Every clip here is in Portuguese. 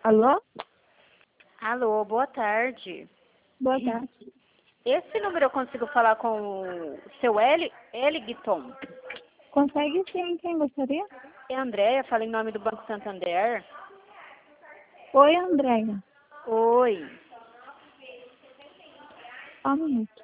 Alô? Alô, boa tarde. Boa tarde. Esse número eu consigo falar com o seu Eligton? Consegue sim, quem gostaria? É a Andréia, fala em nome do Banco Santander. Oi, Andréia. Oi. Só um minuto.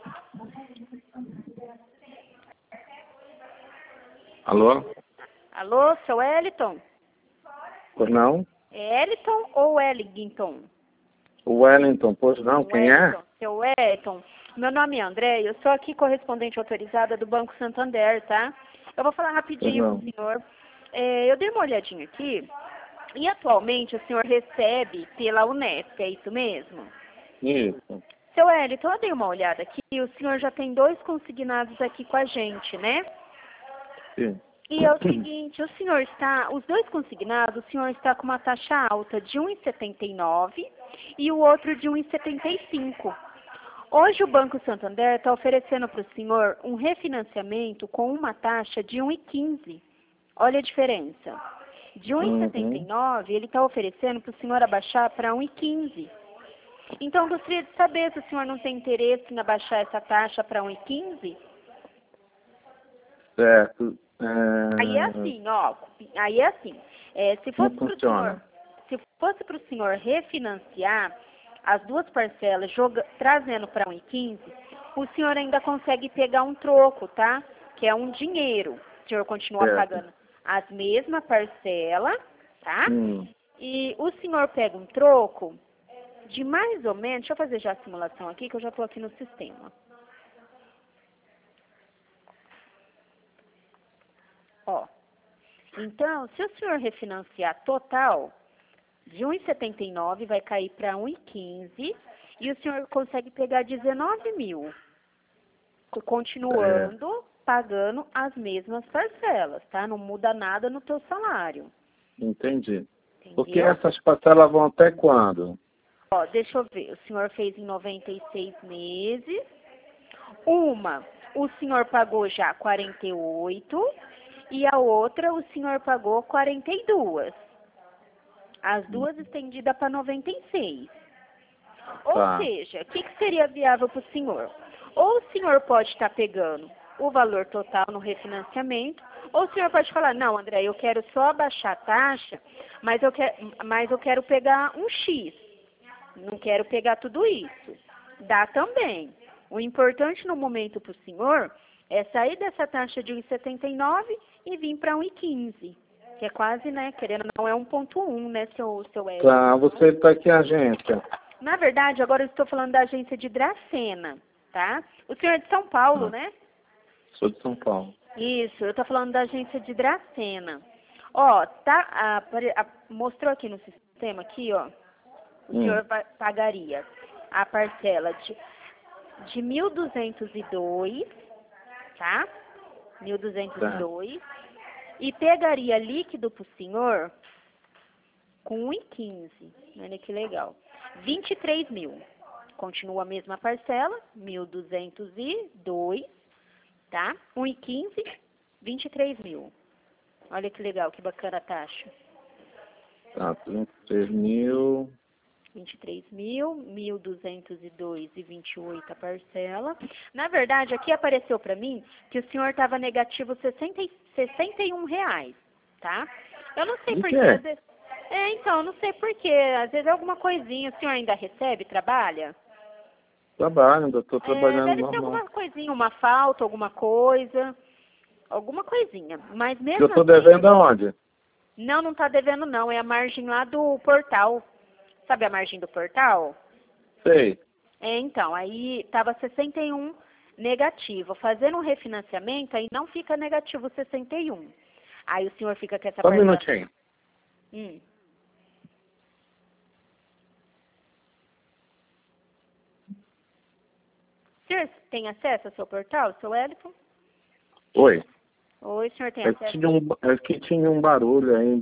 Alô? Alô, seu Eliton? Pois não? É Eliton ou Eligton? O Wellington, pois não, quem é? Wellington, seu Wellington. Meu nome é Andréia, eu sou aqui correspondente autorizada do Banco Santander, tá? Eu vou falar rapidinho com o senhor. Eu dei uma olhadinha aqui e atualmente o senhor recebe pela Unesp, é isso mesmo? Isso. Seu Wellington, eu dei uma olhada aqui e o senhor já tem 2 consignados aqui com a gente, né? Sim. E é o seguinte, os 2 consignados, o senhor está com uma taxa alta de 1,79 e o outro de 1,75. Hoje o Banco Santander está oferecendo para o senhor um refinanciamento com uma taxa de 1,15. Olha a diferença. De 1,79 ele está oferecendo para o senhor abaixar para 1,15. Então gostaria de saber se o senhor não tem interesse em abaixar essa taxa para 1,15. Certo. Aí é assim, ó. Aí é assim. Se fosse para o senhor refinanciar as 2 parcelas, trazendo para 1,15, o senhor ainda consegue pegar um troco, tá? Que é um dinheiro. O senhor continua pagando as mesmas parcelas, tá? E o senhor pega um troco de mais ou menos, deixa eu fazer já a simulação aqui, que eu já estou aqui no sistema. Ó, então, se o senhor refinanciar total, de 1,79 vai cair para 1,15 e o senhor consegue pegar 19 mil, continuando pagando as mesmas parcelas, tá? Não muda nada no teu salário. Entendi. Entendeu? Porque essas parcelas vão até quando? Ó, deixa eu ver, o senhor fez em 96 meses. Uma, o senhor pagou já 48 e a outra o senhor pagou 42. As 2 estendidas para 96. Ou seja, o que seria viável para o senhor? Ou o senhor pode estar pegando o valor total no refinanciamento, ou o senhor pode falar, não, André, eu quero só abaixar a taxa, mas eu quero pegar um X. Não quero pegar tudo isso. Dá também. O importante no momento para o senhor é sair dessa taxa de 1,79 e vir para 1,15. Que é quase, né, querendo ou não, é 1,1, né, seu Ed. Tá, você está aqui a agência. Na verdade, agora eu estou falando da agência de Dracena, tá? O senhor é de São Paulo, né? Sou de São Paulo. Isso, eu estou falando da agência de Dracena. Ó, tá, mostrou aqui no sistema, aqui, ó, o senhor pagaria a parcela de 1.202, tá? 1.202. E pegaria líquido para o senhor com 1,15. Olha que legal. 23 mil. Continua a mesma parcela, 1.202, tá? 1,15, 23 mil. Olha que legal, que bacana a taxa. Tá, 33 mil. 23 mil, 1.202,28 a parcela. Na verdade, aqui apareceu para mim que o senhor estava negativo 61 reais, tá? Eu não sei porquê. Então, eu não sei porquê. Às vezes alguma coisinha. O senhor ainda recebe, trabalha? Trabalho, ainda estou trabalhando deve normal. ser alguma coisinha, uma falta, alguma coisa. Alguma coisinha. Mas mesmo Eu estou assim, devendo aonde? Não está devendo não. É a margem lá do portal. Sabe a margem do portal? Sei. Então, aí estava 61 negativo. Fazendo um refinanciamento, aí não fica negativo 61. Aí o senhor fica com essa Só um parcela. minutinho. O senhor tem acesso ao seu portal, seu Wellington? Oi. Oi, o senhor tem acesso? Aqui tinha um barulho aí.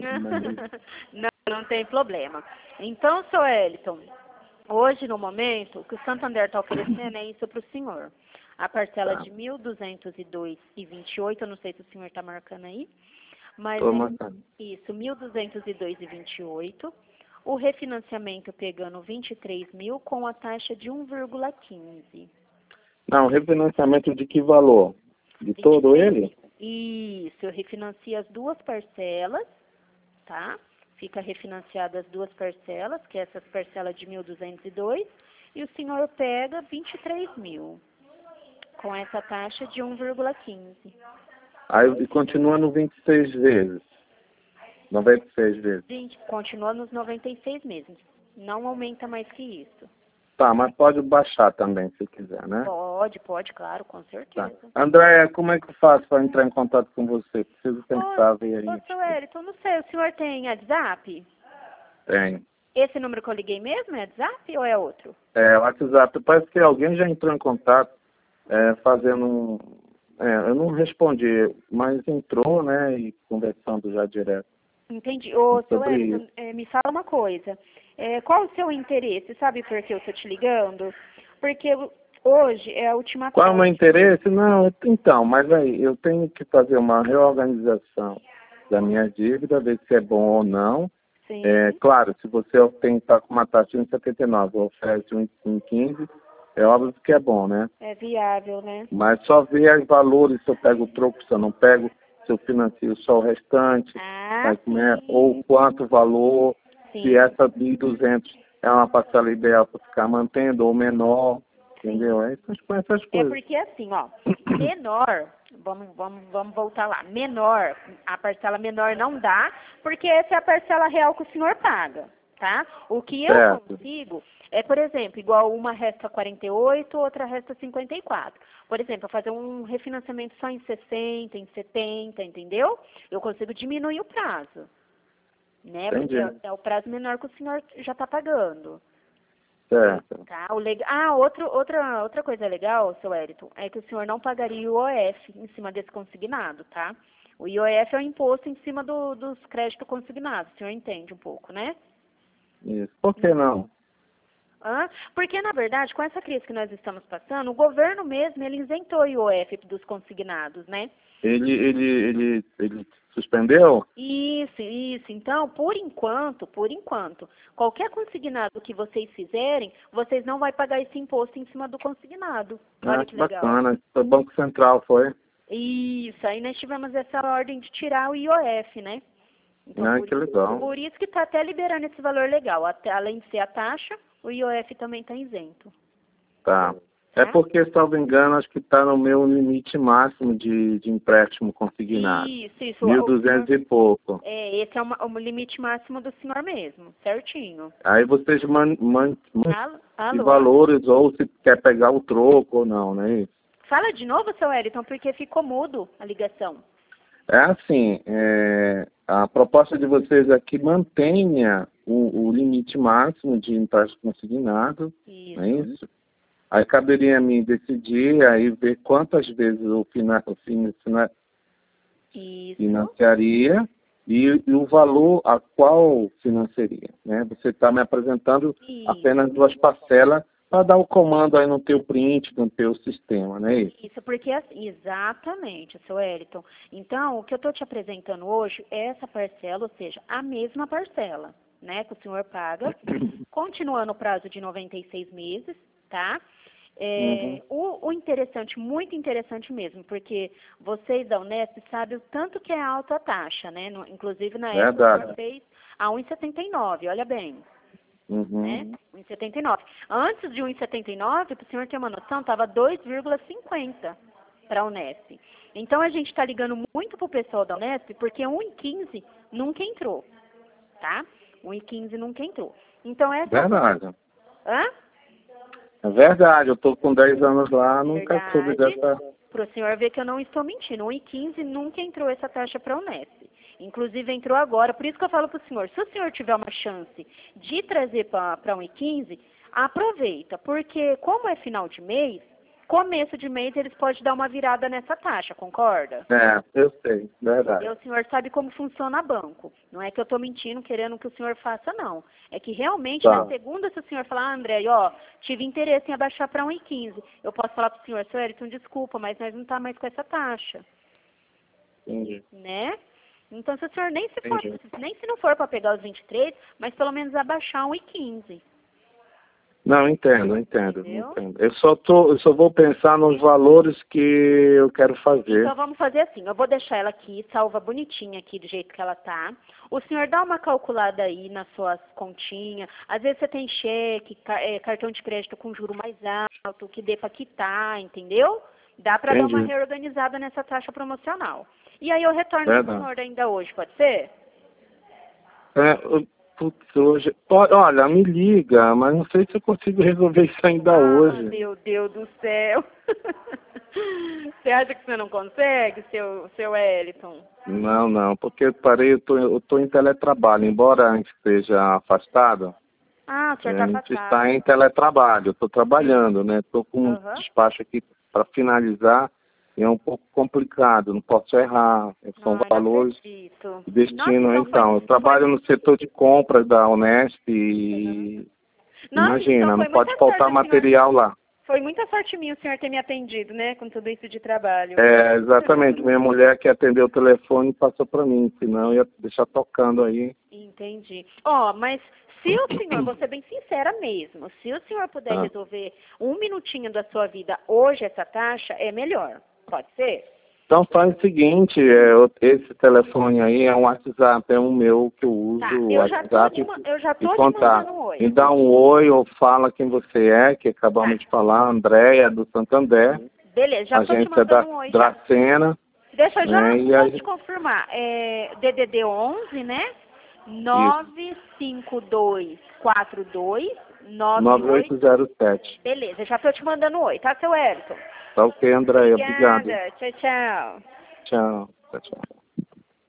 Não tem problema. Então, seu Wellington, hoje, no momento, o que o Santander está oferecendo é isso para o senhor. A parcela de 1.202,28, eu não sei se o senhor está marcando aí, mas Estou marcando. isso, 1.202,28. o refinanciamento pegando 23 mil com a taxa de 1,15. Não, refinanciamento de que valor? De todo 23 ele? mil. Isso, eu refinancio as duas parcelas, tá? Fica refinanciada as duas parcelas, que é essas parcelas de 1.202, e o senhor pega 23 mil, com essa taxa de 1,15. Aí continua no 26 vezes. 96 vezes. Gente, continua nos 96 meses. Não aumenta mais que isso. Tá, mas pode baixar também, se quiser, né? Pode, claro, com Tá. certeza. Andréia, como é que eu faço para entrar em contato com você? Preciso pensar, ver aí. Ô, seu Wellington, não sei, o senhor tem WhatsApp? Tem. Esse número que eu liguei mesmo é WhatsApp ou é outro? É, WhatsApp. Parece que alguém já entrou em contato fazendo um... eu não respondi, mas entrou, né, e conversando já direto. Entendi. Ô, seu Sobre Wellington, me fala uma coisa. Qual o seu interesse? Sabe por que eu estou te ligando? Porque hoje é a última Qual é o meu taxa. interesse? Não, então, mas aí eu tenho que fazer uma reorganização da minha dívida, ver se é bom ou não. Sim. Claro, se você tem que estar com uma taxa de 1,79 ou oferece um 15, é óbvio que é bom, né? É viável, né? Mas só ver os valores, se eu pego o troco, se eu não pego, se eu financio só o restante, Ah, como é, sim. ou quanto valor, Sim. se essa 1.200 é uma parcela ideal para ficar mantendo ou menor, entendeu? Com essas É coisas. porque assim, ó, menor, vamos voltar lá, menor, a parcela menor não dá, porque essa é a parcela real que o senhor paga, tá? O que eu Certo. consigo é, por exemplo, igual uma resta 48, outra resta 54. Por exemplo, eu fazer um refinanciamento só em 60, em 70, entendeu? Eu consigo diminuir o prazo, né? Entendi. Porque é o prazo menor que o senhor já está pagando. Certo. Tá, outra coisa legal, seu Wellington, é que o senhor não pagaria IOF em cima desse consignado, tá? O IOF é o imposto em cima dos créditos consignados, o senhor entende um pouco, né? Isso. Por que não? Porque, na verdade, com essa crise que nós estamos passando, o governo mesmo, ele isentou o IOF dos consignados, né? Ele suspendeu? Isso. Então, por enquanto, qualquer consignado que vocês fizerem, vocês não vão pagar esse imposto em cima do consignado. Olha que legal. Bacana. Foi o Banco Central, foi? Isso, aí nós tivemos essa ordem de tirar o IOF, né? Então, Que legal. por isso que está até liberando esse valor legal. Além de ser a taxa, o IOF também está isento. Tá. É porque, salvo engano, acho que está no meu limite máximo de empréstimo consignado. Isso. 1.200 e pouco. Esse é o limite máximo do senhor mesmo, certinho. Aí vocês Alô? valores, ou se quer pegar o troco ou não, não é isso? Fala de novo, seu Wellington, porque ficou mudo a ligação. É assim, a proposta de vocês é que mantenha o limite máximo de empréstimo consignado, Isso. não é isso? Aí caberia a mim decidir, aí ver quantas vezes eu financiaria e o valor a qual financiaria, né? Você está me apresentando apenas duas parcelas para dar o comando aí no teu print, no teu sistema, não é isso? Isso, porque assim, exatamente, seu Wellington. Então, o que eu estou te apresentando hoje é essa parcela, ou seja, a mesma parcela, né, que o senhor paga, continuando o prazo de 96 meses, tá? O interessante, muito interessante mesmo, porque vocês da Unesp sabem o tanto que é alta a taxa, né? Inclusive na época o senhor fez a 1,79, olha bem. Né? 1,79. Antes de 1,79, para o senhor ter uma noção, estava 2,50 para a Unesp. Então a gente está ligando muito para o pessoal da Unesp, porque 1,15 nunca entrou, tá? 1,15 nunca entrou. Então essa... Verdade. Hã? É verdade, eu estou com 10 anos lá, nunca soube dessa... Para o senhor ver que eu não estou mentindo, 1,15 nunca entrou essa taxa para a Unesp. Inclusive entrou agora, por isso que eu falo para o senhor, se o senhor tiver uma chance de trazer para 1,15, aproveita, porque como é final de mês, começo de mês eles podem dar uma virada nessa taxa, concorda? Eu sei, verdade. E o senhor sabe como funciona banco. Não é que eu estou mentindo, querendo que o senhor faça, não. É que realmente, na segunda, se o senhor falar, André, tive interesse em abaixar para 1,15, eu posso falar para o senhor, Wellington, desculpa, mas nós não estamos mais com essa taxa. Entendi. Né? Então, se o senhor nem se, for, Entendi. nem se não for para pegar os 23, mas pelo menos abaixar 1,15. Não, entendo. Entendeu? Eu só vou pensar nos valores que eu quero fazer. Então, vamos fazer assim. Eu vou deixar ela aqui, salva bonitinha aqui do jeito que ela tá. O senhor dá uma calculada aí nas suas continhas. Às vezes você tem cheque, cartão de crédito com juro mais alto, que dê para quitar, entendeu? Dá para dar uma Entendi. reorganizada nessa taxa promocional. E aí eu retorno pro Verdade. senhor ainda hoje, pode ser? Putz, hoje... Olha, me liga, mas não sei se eu consigo resolver isso ainda hoje. Meu Deus do céu. Você acha que você não consegue, seu Wellington? Não, porque eu tô em teletrabalho, embora a gente esteja afastado, Ah, o senhor a tá gente afastado. está em teletrabalho, eu tô trabalhando, né? Tô com um Aham. despacho aqui para finalizar e é um pouco complicado, não posso errar, são Ai, não valores acredito. de destino. Nossa, Então, eu trabalho no setor de compras da Honest e Nossa, imagina, então não foi pode muita faltar sorte, material lá. Foi muita sorte minha o senhor ter me atendido, né? Com tudo isso de trabalho. Exatamente, minha mulher que atendeu o telefone passou para mim, senão eu ia deixar tocando aí. Entendi. Ó, mas se o senhor, vou ser bem sincera mesmo, se o senhor puder Ah. resolver um minutinho da sua vida hoje essa taxa, é melhor. Pode ser? Então faz o seguinte, esse telefone aí é um WhatsApp, é um meu que eu uso, Tá, o eu já tô WhatsApp te e contar. mandando um oi. Me dá um oi ou fala quem você é, que acabamos de falar, Andréia do Santander, Beleza, já tô te agência da mandando um oi já. Dracena. Deixa eu já E só aí- te confirmar. É DDD 11, né? 95242 98. 9807. Beleza, já tô te mandando um oi, tá, seu Elton? Tá ok, Andréia, obrigado. Obrigada. Tchau, tchau. Tchau.